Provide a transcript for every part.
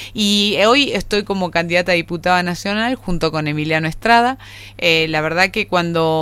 Y hoy estoy como candidata a diputada nacional junto con Emiliano Estrada. La verdad que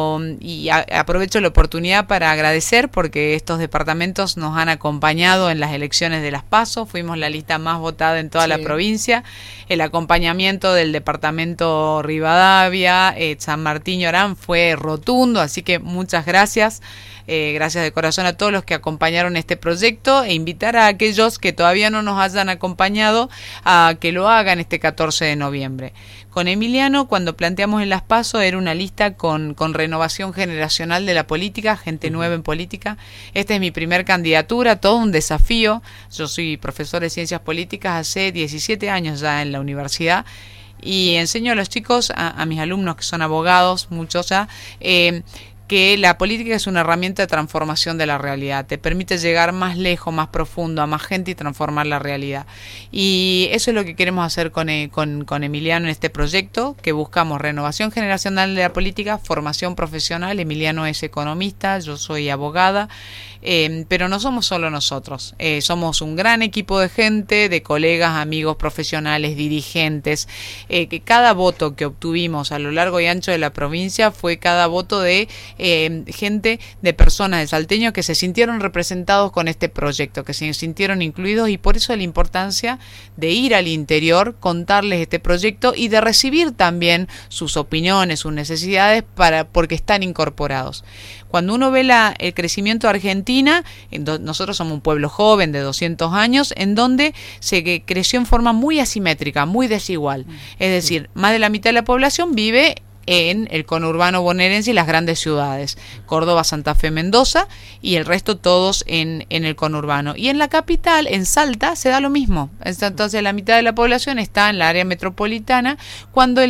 aprovecho la oportunidad para agradecer porque estos departamentos nos han acompañado en las elecciones de las PASO, fuimos la lista más votada en toda la provincia, el acompañamiento del departamento Rivadavia, San Martín y Orán fue rotundo, así que muchas gracias. Gracias de corazón a todos los que acompañaron este proyecto e invitar a aquellos que todavía no nos hayan acompañado a que lo hagan este 14 de noviembre. Con Emiliano, cuando planteamos en las PASO, era una lista con renovación generacional de la política, gente nueva en política. Esta es mi primer candidatura, todo un desafío. Yo soy profesor de Ciencias Políticas hace 17 años ya en la universidad y enseño a los chicos, a mis alumnos que son abogados, muchos ya, que la política es una herramienta de transformación de la realidad, te permite llegar más lejos, más profundo, a más gente y transformar la realidad. Y eso es lo que queremos hacer con Emiliano en este proyecto, que buscamos renovación generacional de la política, formación profesional. Emiliano es economista, yo soy abogada, pero no somos solo nosotros, somos un gran equipo de gente, de colegas, amigos, profesionales, dirigentes, que cada voto que obtuvimos a lo largo y ancho de la provincia fue cada voto de gente, de personas, de salteños que se sintieron representados con este proyecto, que se sintieron incluidos, y por eso la importancia de ir al interior, contarles este proyecto y de recibir también sus opiniones, sus necesidades, porque están incorporados. Cuando uno ve el crecimiento de Argentina, nosotros somos un pueblo joven de 200 años, en donde se creció en forma muy asimétrica, muy desigual. Es decir, más de la mitad de la población vive en el conurbano bonaerense y las grandes ciudades, Córdoba, Santa Fe, Mendoza, y el resto todos en el conurbano. Y en la capital, en Salta, se da lo mismo. Entonces la mitad de la población está en la área metropolitana, cuando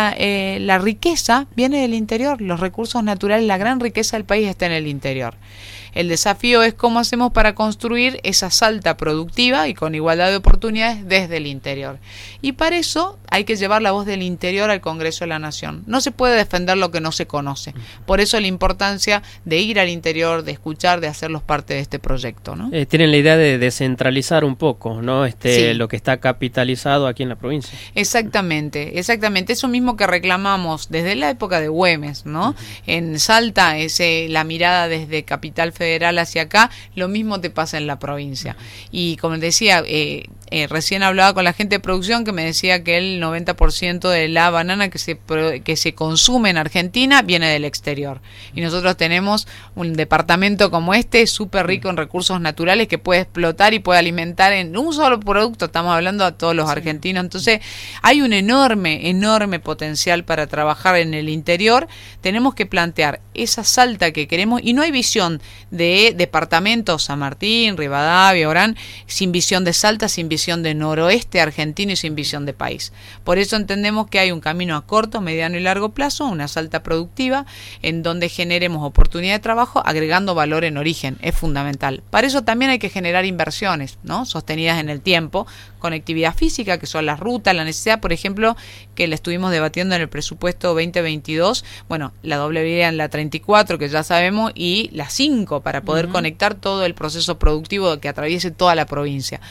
la riqueza viene del interior, los recursos naturales, la gran riqueza del país está en el interior. El desafío es cómo hacemos para construir esa Salta productiva y con igualdad de oportunidades desde el interior. Y para eso hay que llevar la voz del interior al Congreso de la Nación. No se puede defender lo que no se conoce. Por eso la importancia de ir al interior, de escuchar, de hacerlos parte de este proyecto, ¿no? Tienen la idea de descentralizar un poco, ¿no? Sí. Lo que está capitalizado aquí en la provincia. Exactamente. Eso mismo que reclamamos desde la época de Güemes, ¿no? En Salta, la mirada desde Capital Federal hacia acá, lo mismo te pasa en la provincia. Y como decía, recién hablaba con la gente de producción que me decía que el 90% de la banana que se consume en Argentina viene del exterior. Y nosotros tenemos un departamento como este, súper rico en recursos naturales, que puede explotar y puede alimentar en un solo producto, estamos hablando a todos los argentinos. Entonces hay un enorme potencial para trabajar en el interior. Tenemos que plantear esa Salta que queremos, y no hay visión de departamentos, San Martín, Rivadavia, Orán, sin visión de Salta, sin visión de noroeste argentino y sin visión de país. Por eso entendemos que hay un camino a corto, mediano y largo plazo, una Salta productiva, en donde generemos oportunidad de trabajo agregando valor en origen, es fundamental. Para eso también hay que generar inversiones, ¿no? Sostenidas en el tiempo, conectividad física, que son las rutas, la necesidad, por ejemplo, que la estuvimos debatiendo en el presupuesto 2022, bueno, la doble vía en la 34, que ya sabemos, y la 5, para poder conectar todo el proceso productivo que atraviese toda la provincia.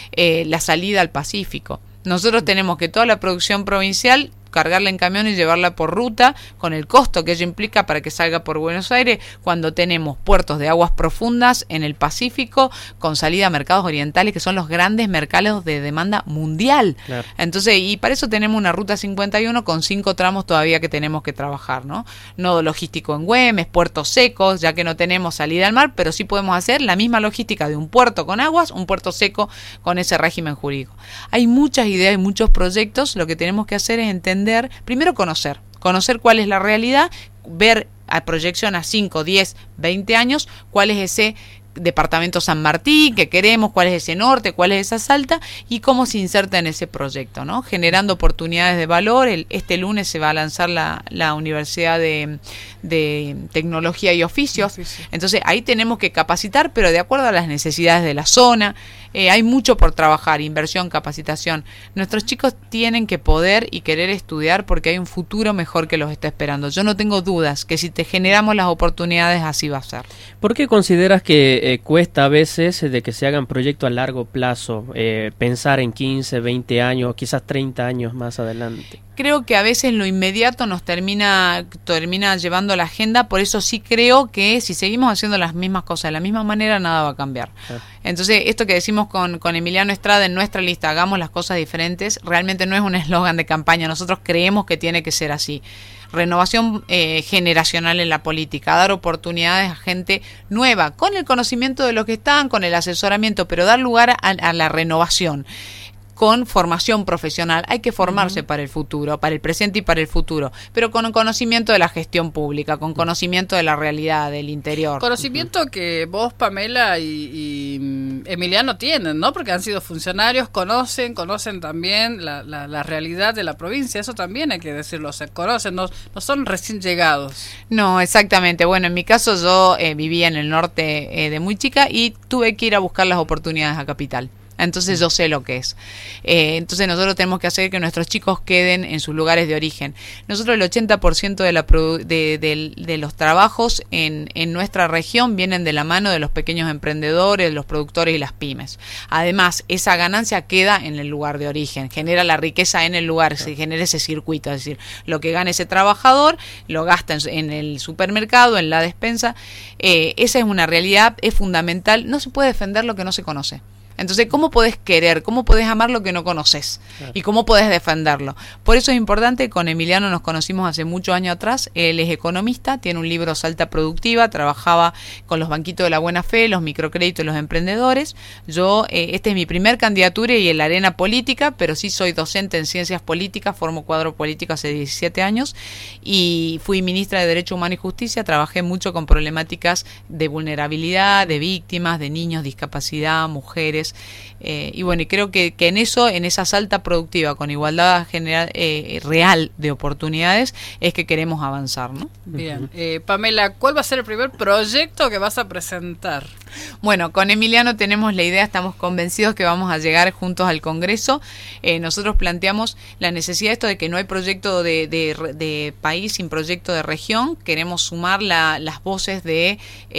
La salida al Pacífico. Nosotros tenemos que toda la producción provincial cargarla en camión y llevarla por ruta, con el costo que ello implica para que salga por Buenos Aires, cuando tenemos puertos de aguas profundas en el Pacífico, con salida a mercados orientales, que son los grandes mercados de demanda mundial. Claro. Entonces, y para eso tenemos una ruta 51 con 5 tramos todavía que tenemos que trabajar, ¿no? Nodo logístico en Güemes, puertos secos, ya que no tenemos salida al mar, pero sí podemos hacer la misma logística de un puerto con aguas, un puerto seco con ese régimen jurídico. Hay muchas ideas y muchos proyectos. Lo que tenemos que hacer es entender, primero conocer cuál es la realidad, ver a proyección a 5, 10, 20 años, cuál es ese departamento San Martín que queremos, cuál es ese norte, cuál es esa Salta, y cómo se inserta en ese proyecto, ¿no? Generando oportunidades de valor. Este lunes se va a lanzar la Universidad de Tecnología y Oficios. Entonces ahí tenemos que capacitar, pero de acuerdo a las necesidades de la zona. Hay mucho por trabajar, inversión, capacitación. Nuestros chicos tienen que poder y querer estudiar, porque hay un futuro mejor que los está esperando. Yo no tengo dudas que si te generamos las oportunidades, así va a ser. ¿Por qué consideras que que cuesta a veces de que se hagan proyectos a largo plazo, pensar en 15, 20 años, quizás 30 años más adelante. Creo que a veces lo inmediato nos termina llevando a la agenda, por eso sí creo que si seguimos haciendo las mismas cosas de la misma manera, nada va a cambiar. Entonces, esto que decimos con Emiliano Estrada en nuestra lista, hagamos las cosas diferentes, realmente no es un eslogan de campaña, nosotros creemos que tiene que ser así. Renovación generacional en la política, dar oportunidades a gente nueva, con el conocimiento de los que están, con el asesoramiento, pero dar lugar a la renovación. Con formación profesional, hay que formarse para el futuro, para el presente y para el futuro, pero con un conocimiento de la gestión pública, con conocimiento de la realidad, del interior. Conocimiento que vos, Pamela y Emiliano tienen, ¿no? Porque han sido funcionarios, conocen también la realidad de la provincia, eso también hay que decirlo, se conocen, no son recién llegados. No, exactamente. Bueno, en mi caso yo vivía en el norte de muy chica y tuve que ir a buscar las oportunidades a Capital. Entonces yo sé lo que es. Entonces nosotros tenemos que hacer que nuestros chicos queden en sus lugares de origen. Nosotros el 80% de los trabajos en nuestra región vienen de la mano de los pequeños emprendedores, los productores y las pymes. Además, esa ganancia queda en el lugar de origen, genera la riqueza en el lugar, se genera ese circuito, es decir, lo que gana ese trabajador lo gasta en el supermercado, en la despensa. Esa es una realidad, es fundamental. No se puede defender lo que no se conoce. Entonces, ¿cómo podés querer? ¿Cómo podés amar lo que no conoces? ¿Y cómo podés defenderlo? Por eso es importante, con Emiliano nos conocimos hace muchos años atrás, él es economista, tiene un libro Salta Productiva, trabajaba con los banquitos de la buena fe, los microcréditos y los emprendedores. Yo, esta es mi primer candidatura y en la arena política, pero sí soy docente en ciencias políticas, formo cuadro político hace 17 años y fui ministra de Derecho Humano y Justicia, trabajé mucho con problemáticas de vulnerabilidad, de víctimas, de niños, discapacidad, mujeres. Y bueno, y creo que en esa salta productiva con igualdad general, real de oportunidades es que queremos avanzar, ¿no? Bien, Pamela, ¿cuál va a ser el primer proyecto que vas a presentar? Bueno, con Emiliano tenemos la idea, estamos convencidos que vamos a llegar juntos al Congreso. Nosotros planteamos la necesidad de esto de que no hay proyecto de país sin proyecto de región. Queremos sumar las voces de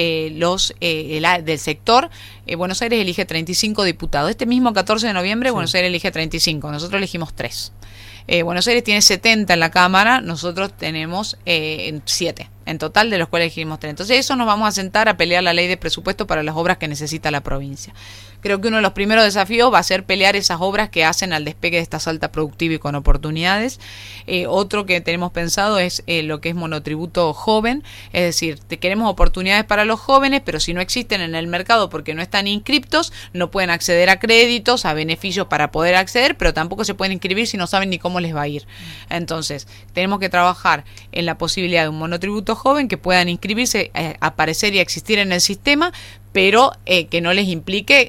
del sector. Buenos Aires elige 35 diputados. Este mismo 14 de noviembre, sí. Buenos Aires elige 35. Nosotros elegimos 3. Buenos Aires tiene 70 en la Cámara, nosotros tenemos 7. En total, de los cuales elegimos 3. Entonces, eso nos vamos a sentar a pelear la ley de presupuesto para las obras que necesita la provincia. Creo que uno de los primeros desafíos va a ser pelear esas obras que hacen al despegue de esta salta productiva y con oportunidades. Otro que tenemos pensado es lo que es monotributo joven, es decir, queremos oportunidades para los jóvenes, pero si no existen en el mercado porque no están inscriptos, no pueden acceder a créditos, a beneficios para poder acceder, pero tampoco se pueden inscribir si no saben ni cómo les va a ir. Entonces, tenemos que trabajar en la posibilidad de un monotributo joven que puedan inscribirse, aparecer y existir en el sistema, pero que no les implique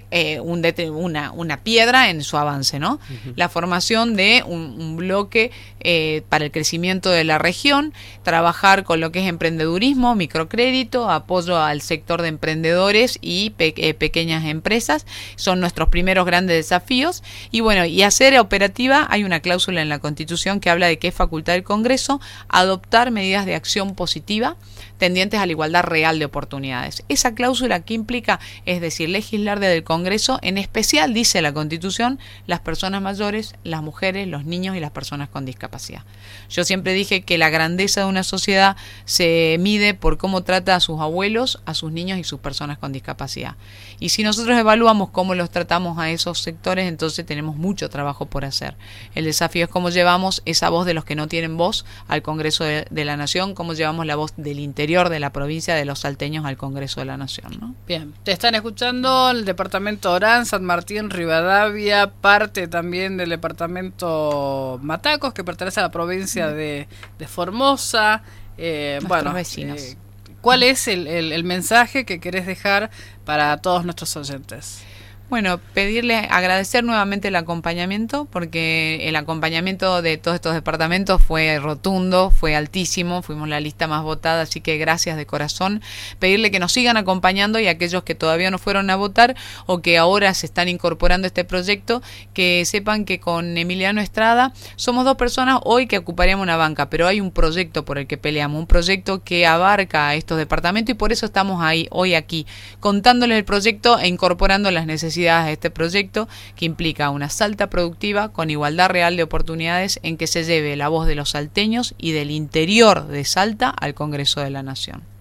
una piedra en su avance, ¿no? Uh-huh. La formación de un bloque para el crecimiento de la región, trabajar con lo que es emprendedurismo, microcrédito, apoyo al sector de emprendedores y pequeñas empresas, son nuestros primeros grandes desafíos. Y bueno, y hacer operativa, hay una cláusula en la Constitución que habla de que es facultad del Congreso adoptar medidas de acción positiva tendientes a la igualdad real de oportunidades. Esa cláusula que implica, es decir, legislar desde el Congreso, en especial, dice la Constitución, las personas mayores, las mujeres, los niños y las personas con discapacidad. Yo siempre dije que la grandeza de una sociedad se mide por cómo trata a sus abuelos, a sus niños y sus personas con discapacidad. Y si nosotros evaluamos cómo los tratamos a esos sectores, entonces tenemos mucho trabajo por hacer. El desafío es cómo llevamos esa voz de los que no tienen voz al Congreso de la Nación, cómo llevamos la voz del interior de la provincia de los salteños al Congreso de la Nación, ¿no? Bien, te están escuchando el departamento Orán, San Martín, Rivadavia, parte también del departamento Matacos, que pertenece a la provincia de Formosa. Nuestros vecinos. ¿Cuál es el mensaje que querés dejar para todos nuestros oyentes? Bueno, agradecer nuevamente el acompañamiento, porque el acompañamiento de todos estos departamentos fue rotundo, fue altísimo, fuimos la lista más votada, así que gracias de corazón. Pedirle que nos sigan acompañando y aquellos que todavía no fueron a votar o que ahora se están incorporando a este proyecto, que sepan que con Emiliano Estrada somos dos personas hoy que ocuparíamos una banca, pero hay un proyecto por el que peleamos, un proyecto que abarca a estos departamentos y por eso estamos ahí, hoy aquí, contándoles el proyecto e incorporando las necesidades de este proyecto, que implica una Salta productiva con igualdad real de oportunidades, en que se lleve la voz de los salteños y del interior de Salta al Congreso de la Nación.